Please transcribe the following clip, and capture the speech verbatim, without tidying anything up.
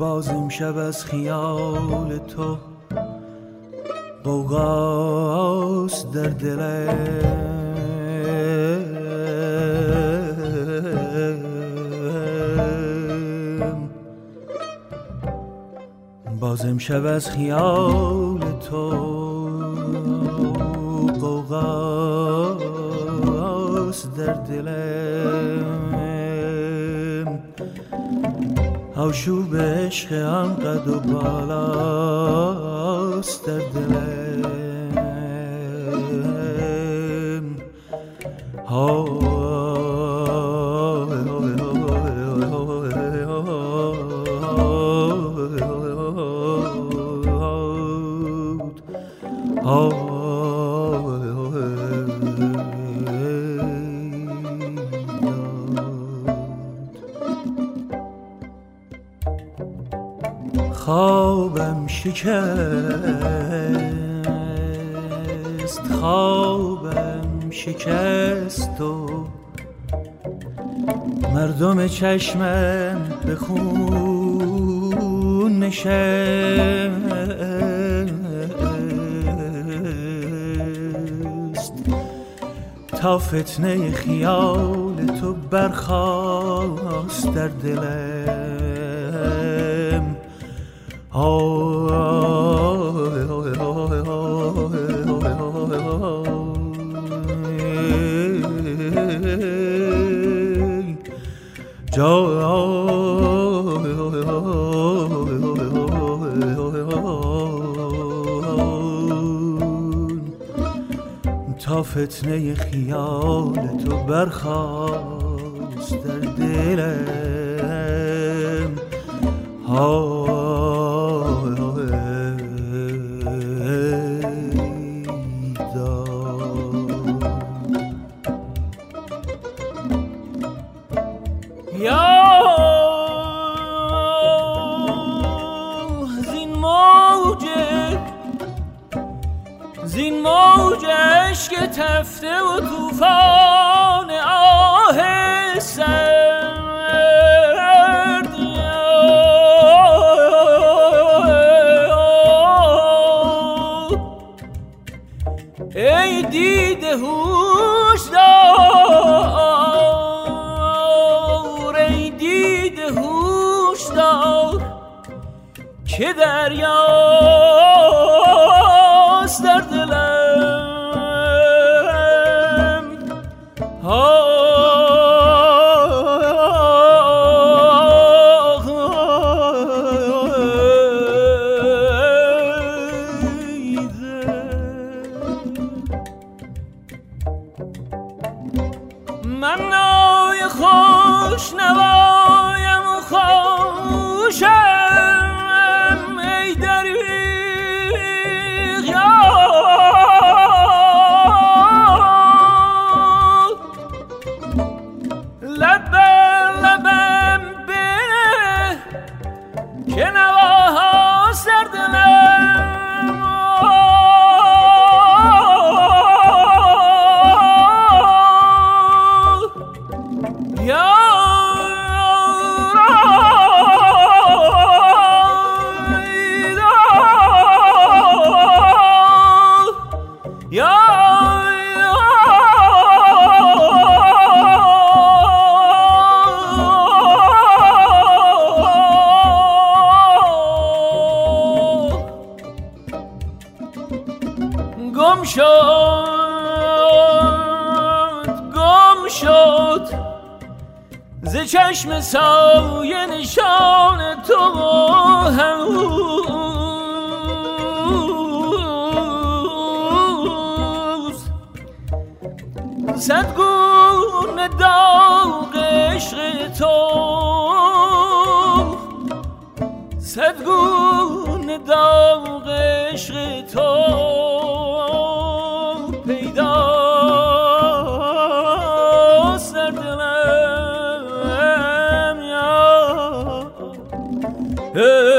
باز امشب از خیال تو غوغاست در دلم، باز امشب از خیال تو غوغاست در دلم، آشوب عشق هم قد و بالاست در دلم. خوابم شکست، خوابم شکست و مردم چشمم به خون نشست، تا فتنه خیال تو برخاست در دلم. تا فتنه خیال تو برخاست در دلم. زین موج عشق تفته و توفان آه سرد، ای دیده هوشدار، ای دیده هوشدار که دریاست در دلم. من نای خوش نوایم و خوشم، ای دریغ یار، لب بر لبم بنه که نواها سر دلم. گم شد گم شد ز چشم سایه نشان تو هنوز، صد گونه داغ عشق تو، صد گونه داغ عشق تو پیداست در دلم. یا